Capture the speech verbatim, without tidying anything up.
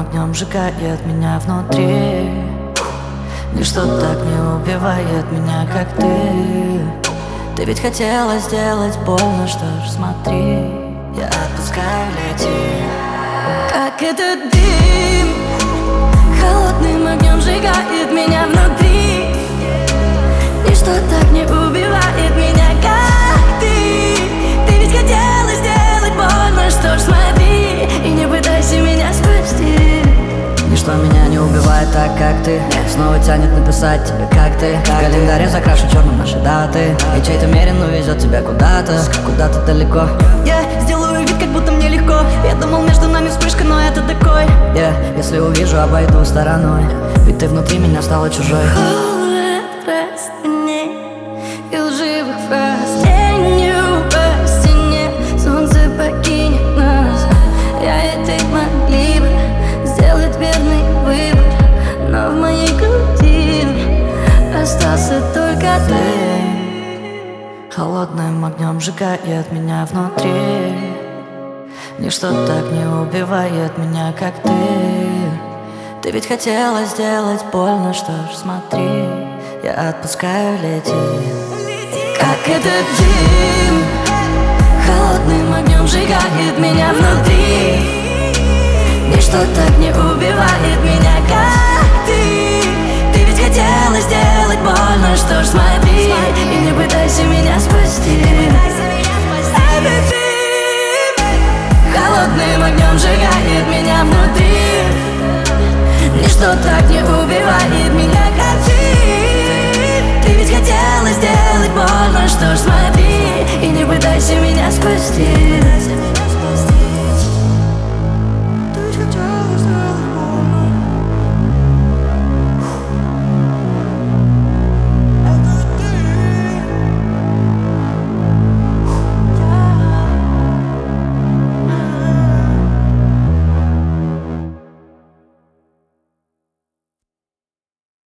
огнем сжигает меня внутри. Ничто так не убивает меня, как ты. Ты ведь хотела сделать больно, что ж, смотри, я отпускаю лететь. Как этот дым холодным огнем сжигает меня внутри. Ничто так не убивает меня, как ты. Ты ведь хотела сделать больно, что ж, смотри, и не пытайся меня спасти. Ничто меня не убивает так, как ты. Снова тянет написать тебе, как ты. В календаре закрашу черным наши даты. И чей-то мерин увезет тебя куда-то, куда-то далеко. Я сделаю вид, как будто мне легко. Я думал, между нами вспышка, но это такой. Я, если увижу, обойду стороной. Ведь ты внутри меня стала чужой. Холод простыней и лживых фраз. Тенью по стене солнце покинет нас. Я и ты могли бы сделать верный выбор, но в моей груди остался только ты. Холодным огнем сжигает меня внутри. Ничто так не убивает меня, как ты. Ты ведь хотела сделать больно, что ж, смотри, я отпускаю лететь. Как этот дым холодным огнем сжигает меня внутри. Ничто так не убивает меня, как ты. Ты ведь хотела сделать больно, что ж, смотри, и не пытайся меня спасти. Этот дым холодным огнем сжигает меня внутри. Ничто так не убивает меня, как ты. Ты ведь хотела сделать больно, что ж, смотри.